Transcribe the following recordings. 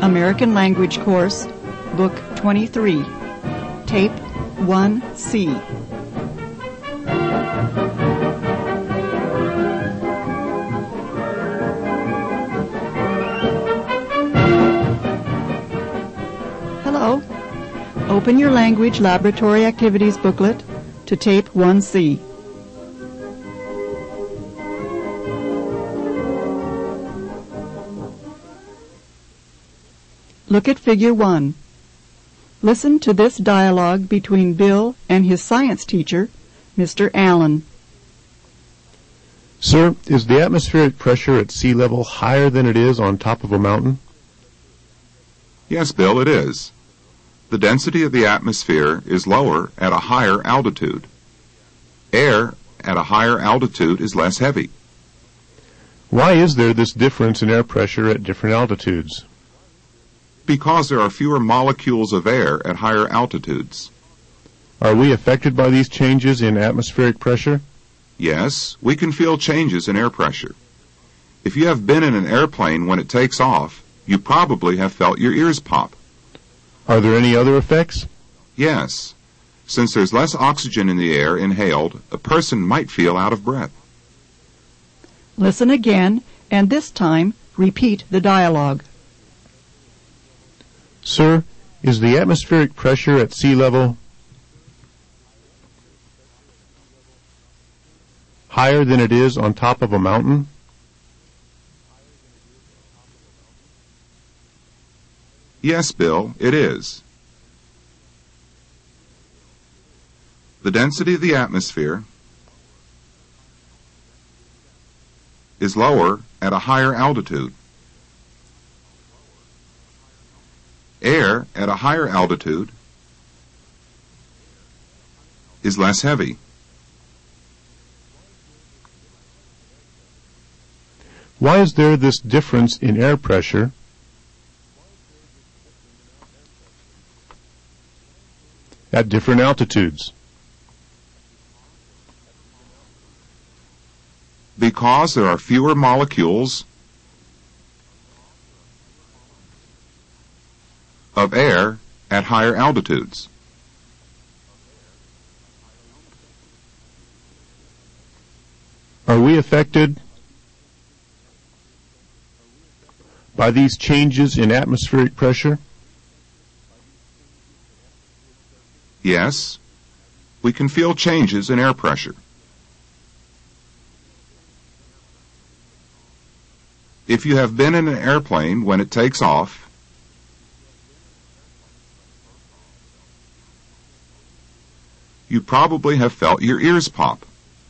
American Language Course, Book 23, Tape 1C. Hello. Open your Language Laboratory Activities booklet to Tape 1C. Look at Figure 1. Listen to this dialogue between Bill and his science teacher, Mr. Allen. Sir, is the atmospheric pressure at sea level higher than it is on top of a mountain? Yes, Bill, it is. The density of the atmosphere is lower at a higher altitude. Air at a higher altitude is less heavy. Why is there this difference in air pressure at different altitudes? Because there are fewer molecules of air at higher altitudes. Are we affected by these changes in atmospheric pressure? Yes, we can feel changes in air pressure. If you have been in an airplane when it takes off, you probably have felt your ears pop. Are there any other effects? Yes. Since there's less oxygen in the air inhaled, a person might feel out of breath. Listen again, and this time repeat the dialogue. Sir, is the atmospheric pressure at sea level higher than it is on top of a mountain? Yes, Bill, it is. The density of the atmosphere is lower at a higher altitude. Air at a higher altitude is less heavy. Why is there this difference in air pressure at different altitudes? Because there are fewer molecules of air at higher altitudes. Are we affected by these changes in atmospheric pressure? Yes, we can feel changes in air pressure. If you have been in an airplane when it takes off, you probably have felt your ears pop.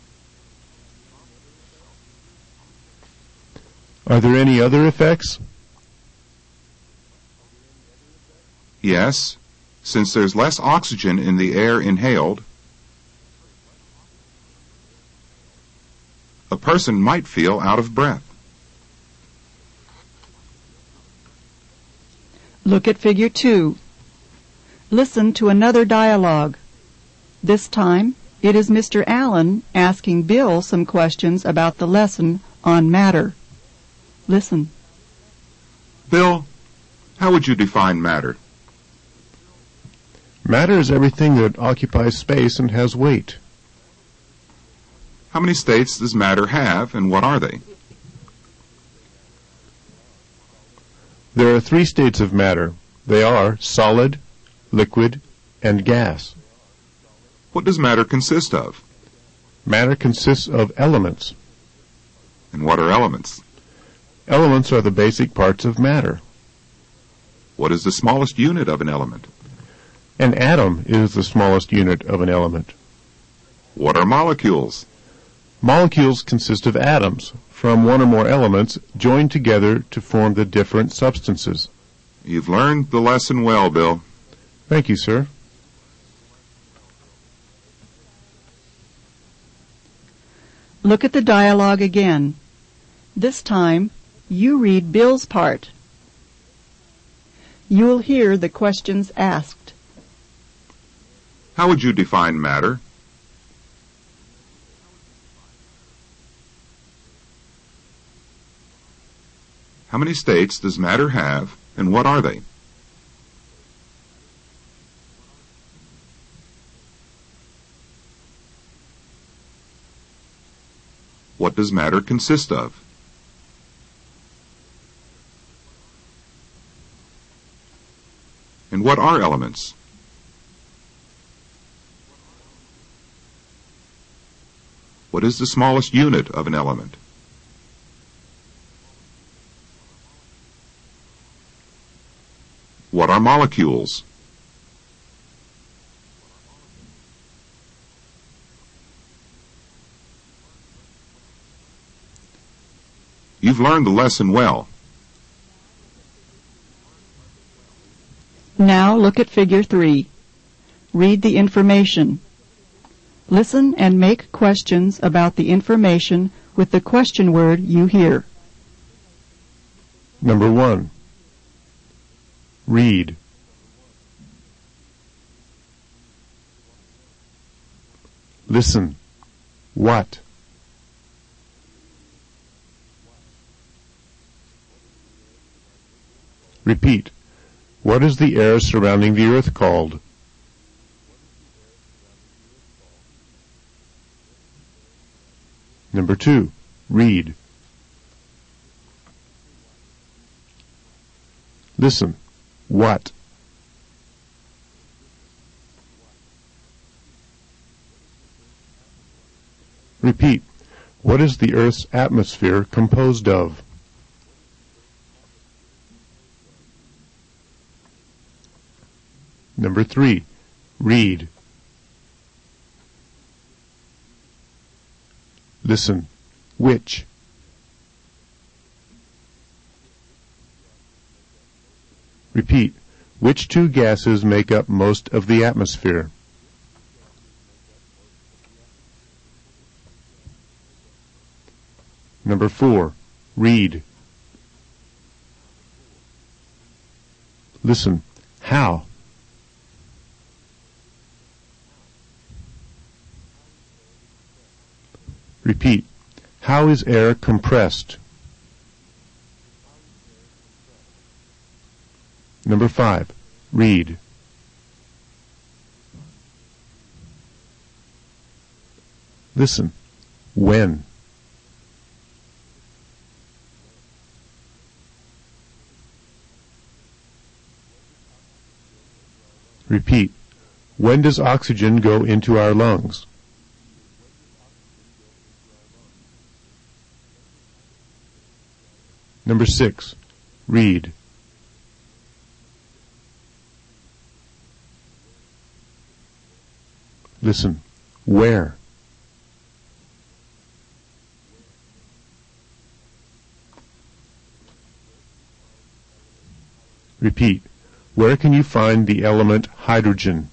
Are there any other effects? Yes, since there's less oxygen in the air inhaled, a person might feel out of breath. Look at Figure 2. Listen to another dialogue. This time, it is Mr. Allen asking Bill some questions about the lesson on matter. Listen. Bill, how would you define matter? Matter is everything that occupies space and has weight. How many states does matter have, and what are they? There are 3 states of matter. They are solid, liquid, and gas. What does matter consist of? Matter consists of elements. And what are elements? Elements are the basic parts of matter. What is the smallest unit of an element? An atom is the smallest unit of an element. What are molecules? Molecules consist of atoms from one or more elements joined together to form the different substances. You've learned the lesson well, Bill. Thank you, sir. Look at the dialogue again. This time, you read Bill's part. You will hear the questions asked. How would you define matter? How many states does matter have, And what are they? What does matter consist of? And what are elements? What is the smallest unit of an element? What are molecules? You've learned the lesson well. Now look at Figure 3. Read the information. Listen and make questions about the information with the question word you hear. Number 1. Read. Listen. What? Repeat. What is the air surrounding the earth called? Number 2. Read. Listen. What? Repeat. What is the Earth's atmosphere composed of? Number 3. Read. Listen. Which? Repeat. Which two gases make up most of the atmosphere? Number 4. Read. Listen. How? Repeat. How is air compressed? Number 5. Read. Listen. When? Repeat. When does oxygen go into our lungs? Number 6. Read. Listen. Where? Repeat. Where can you find the element hydrogen?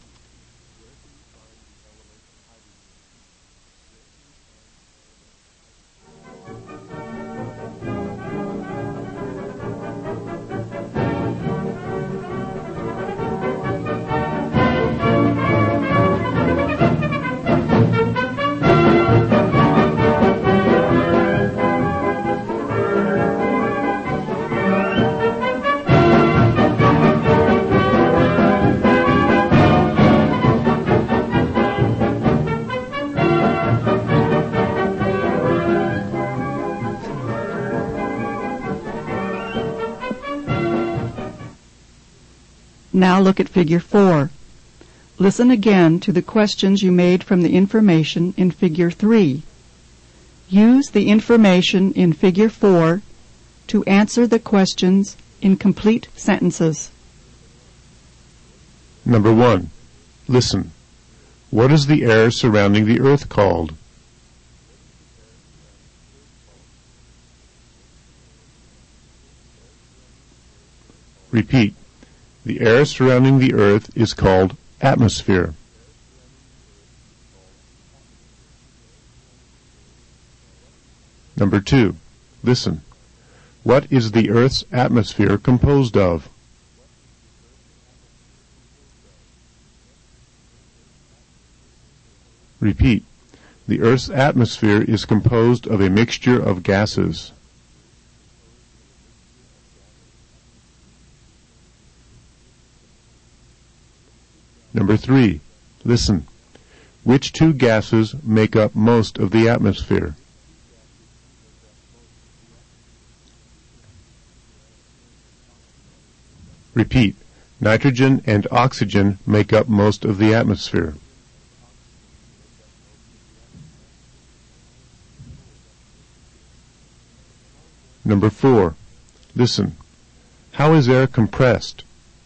Now look at Figure 4. Listen again to the questions you made from the information in Figure 3. Use the information in Figure 4 to answer the questions in complete sentences. Number 1. Listen. What is the air surrounding the earth called? Repeat. The air surrounding the earth is called atmosphere. Number 2. Listen. What is the earth's atmosphere composed of? Repeat. The earth's atmosphere is composed of a mixture of gases. Number 3. Listen. Which two gases make up most of the atmosphere? Repeat. Nitrogen and oxygen make up most of the atmosphere. Number 4. Listen. How is air compressed?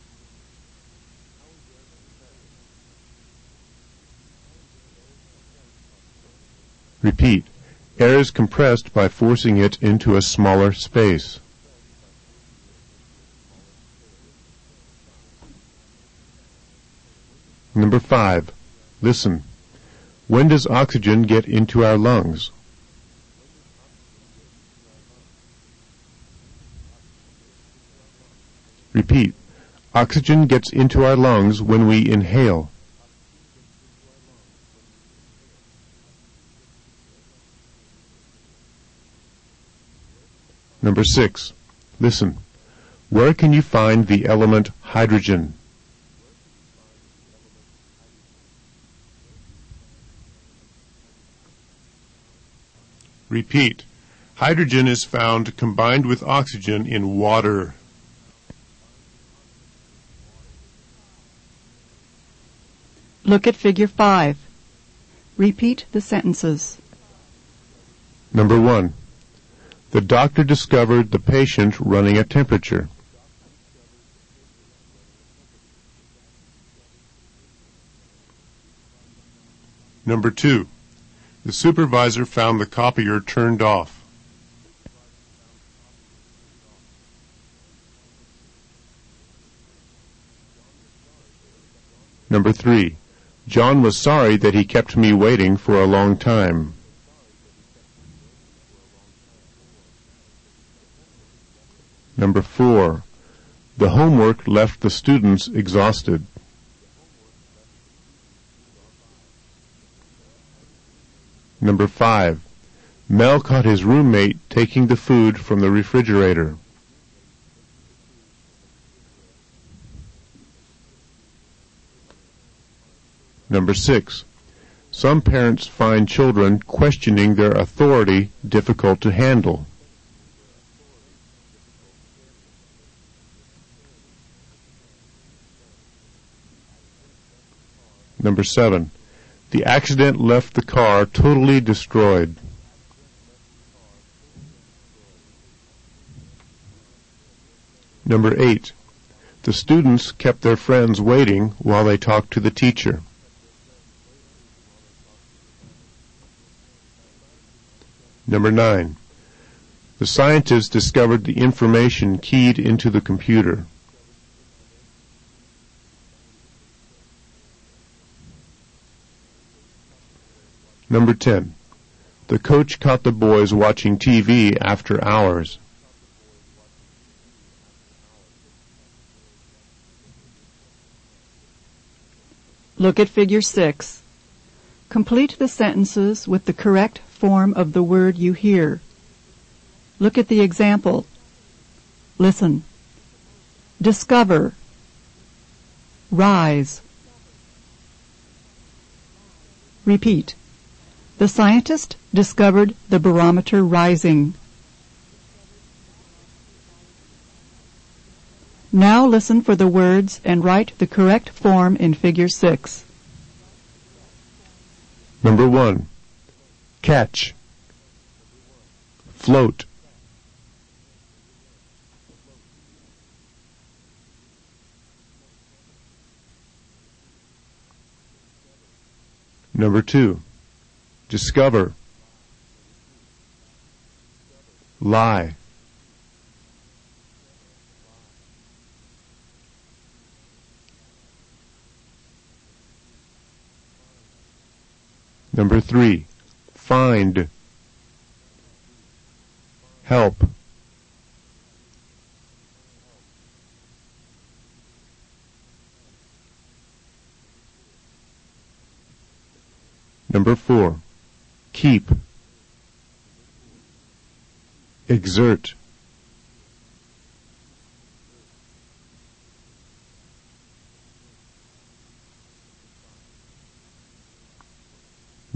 Repeat. Air is compressed by forcing it into a smaller space. Number 5. Listen. When does oxygen get into our lungs? Repeat. Oxygen gets into our lungs when we inhale. Number 6. Listen. Where can you find the element hydrogen? Repeat. Hydrogen is found combined with oxygen in water. Look at Figure 5. Repeat the sentences. Number 1. The doctor discovered the patient running a temperature. Number 2. The supervisor found the copier turned off. Number 3. John was sorry that he kept me waiting for a long time. Number 4. The homework left the students exhausted. Number 5. Mel caught his roommate taking the food from the refrigerator. Number 6. Some parents find children questioning their authority difficult to handle. Number 7. The accident left the car totally destroyed. Number 8. The students kept their friends waiting while they talked to the teacher. Number 9. The scientists discovered the information keyed into the computer. Number 10. The coach caught the boys watching TV after hours. Look at Figure 6. Complete the sentences with the correct form of the word you hear. Look at the example. Listen. Discover. Rise. Repeat. The scientist discovered the barometer rising. Now listen for the words and write the correct form in Figure 6. Number 1. Catch. Float. Number 2. Discover. Lie. Number 3. Find. Help. Number 4. Keep. Exert.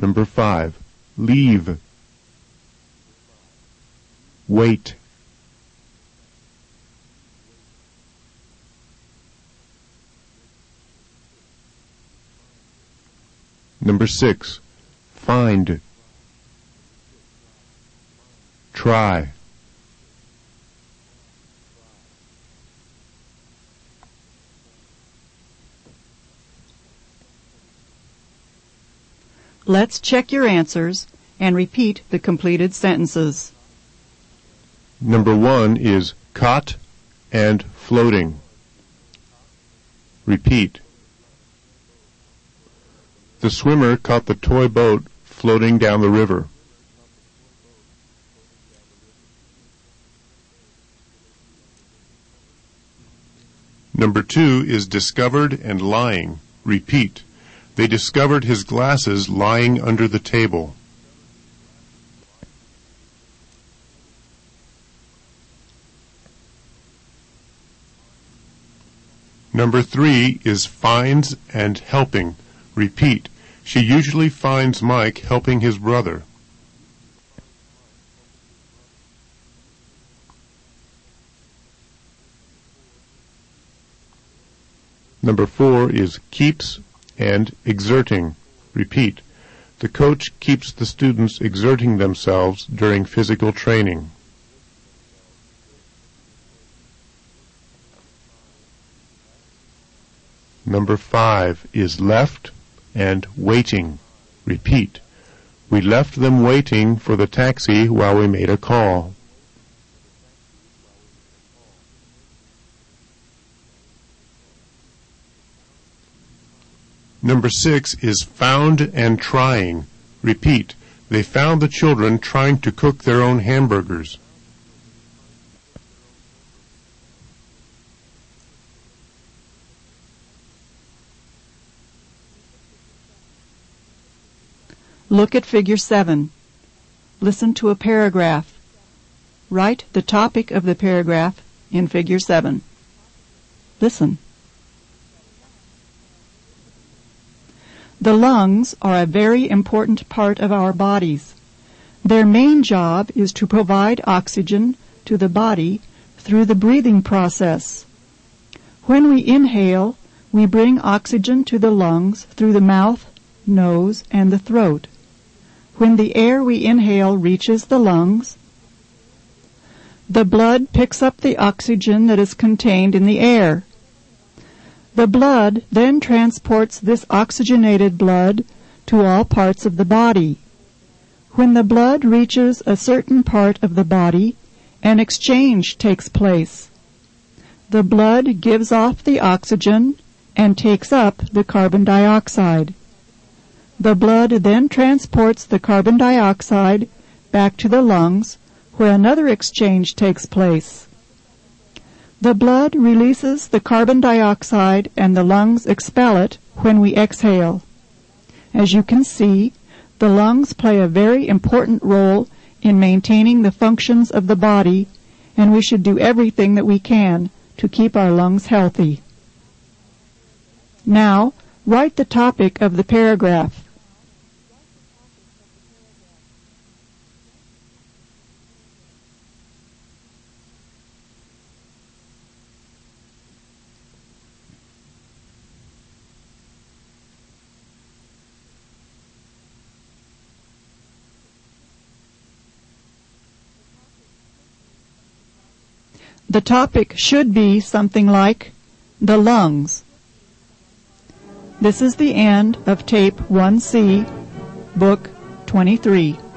Number 5. Leave. Wait. Number 6. Find. Try. Let's check your answers and repeat the completed sentences. Number 1 is caught and floating. Repeat. The swimmer caught the toy boat floating down the river. Number 2 is discovered and lying. Repeat. They discovered his glasses lying under the table. Number 3 is finds and helping. Repeat. She usually finds Mike helping his brother. Number 4 is keeps and exerting. Repeat. The coach keeps the students exerting themselves during physical training. Number 5 is left and waiting. Repeat. We left them waiting for the taxi while we made a call. Number 6 is found and trying. Repeat. They found the children trying to cook their own hamburgers. Look at Figure 7. Listen to a paragraph. Write the topic of the paragraph in Figure 7. Listen. The lungs are a very important part of our bodies. Their main job is to provide oxygen to the body through the breathing process. When we inhale, we bring oxygen to the lungs through the mouth, nose, and the throat. When the air we inhale reaches the lungs, the blood picks up the oxygen that is contained in the air. The blood then transports this oxygenated blood to all parts of the body. When the blood reaches a certain part of the body, an exchange takes place. The blood gives off the oxygen and takes up the carbon dioxide. The blood then transports the carbon dioxide back to the lungs, where another exchange takes place. The blood releases the carbon dioxide and the lungs expel it when we exhale. As you can see, the lungs play a very important role in maintaining the functions of the body, and we should do everything that we can to keep our lungs healthy. Now, write the topic of the paragraph. The topic should be something like the lungs. This is the end of Tape 1C, Book 23.